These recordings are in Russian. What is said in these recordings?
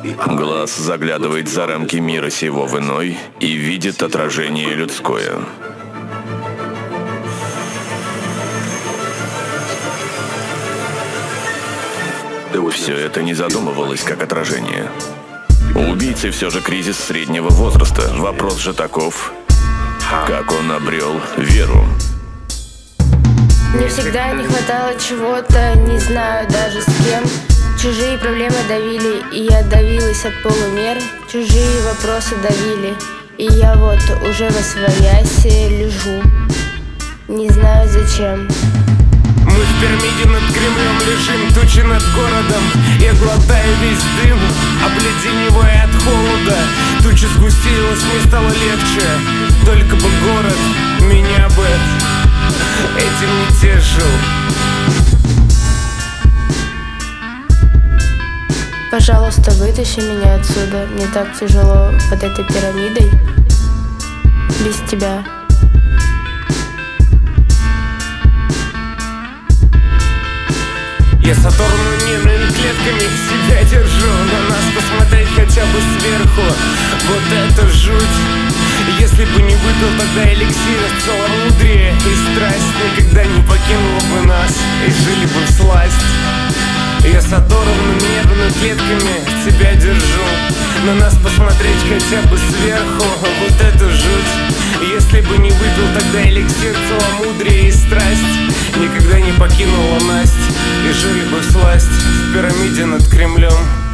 Глаз заглядывает за рамки мира сего в иной и видит отражение людское. Все это не задумывалось как отражение. У убийцы все же кризис среднего возраста. Вопрос же таков, как он обрел веру. Мне всегда не хватало чего-то, не знаю даже с кем. Чужие проблемы давили, и я давилась от полумер. Чужие вопросы давили, и я вот уже восвояси лежу. Не знаю зачем. Мы в пирамиде над Кремлем лежим, тучи над городом. Я глотаю весь дым, обледеневая от холода. Туча сгустилась, мне стало легче. Только бы город меня бы этим не тешил. Пожалуйста, вытащи меня отсюда. Мне так тяжело под этой пирамидой без тебя. Я Сатурнными клетками себя держу. На нас посмотреть хотя бы сверху. Вот это жуть. Если бы не выпил тогда эликсир, целомудрие и страсть никогда не покинула бы нас, и жили бы всласть. Я Сатурнными нервными клетками себя держу. На нас посмотреть хотя бы сверху. Вот это жуть. Если бы не выпил тогда эликсир, целомудрие и страсть никогда не покинула Насть, и жили бы всласть в пирамиде над Кремлем.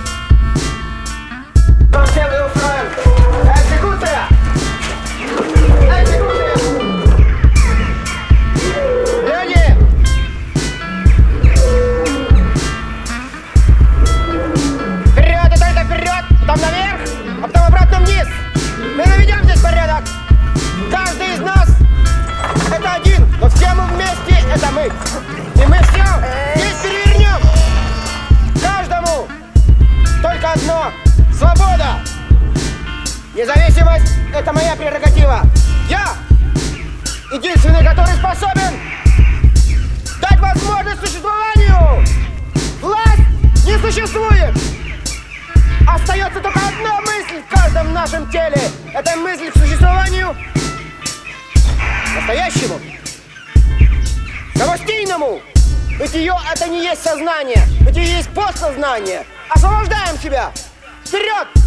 Потом наверх, а потом обратно вниз. Мы наведем здесь порядок. Каждый из нас это один, но все мы вместе это мы. И мы все здесь перевернем. Каждому только одно: свобода. Независимость — это моя прерогатива. Я единственный, который способен дать возможность существованию. Власть не существует. Остается только одна мысль в каждом нашем теле. Это мысль к существованию настоящему, самостийному. Бытие — это не есть сознание. Бытие есть постсознание. Освобождаем себя. Вперед!